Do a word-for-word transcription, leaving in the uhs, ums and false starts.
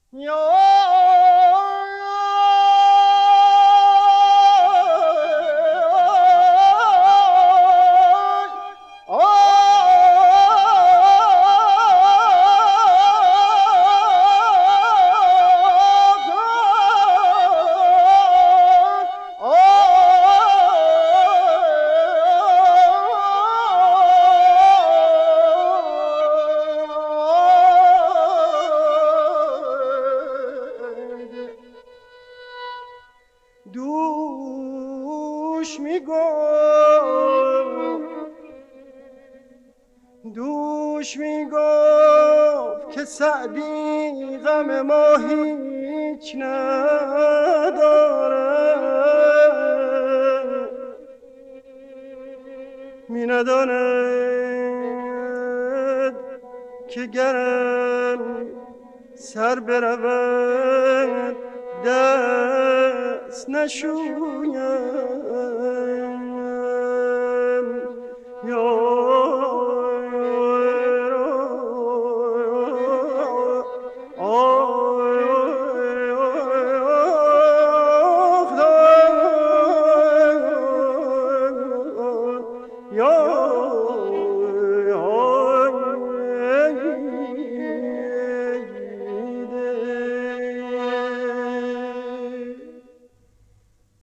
دوش می گفت دوش می گفت که سعدی غم ما هیچ نداره، می نداند که گرم سر برود دست نشویم.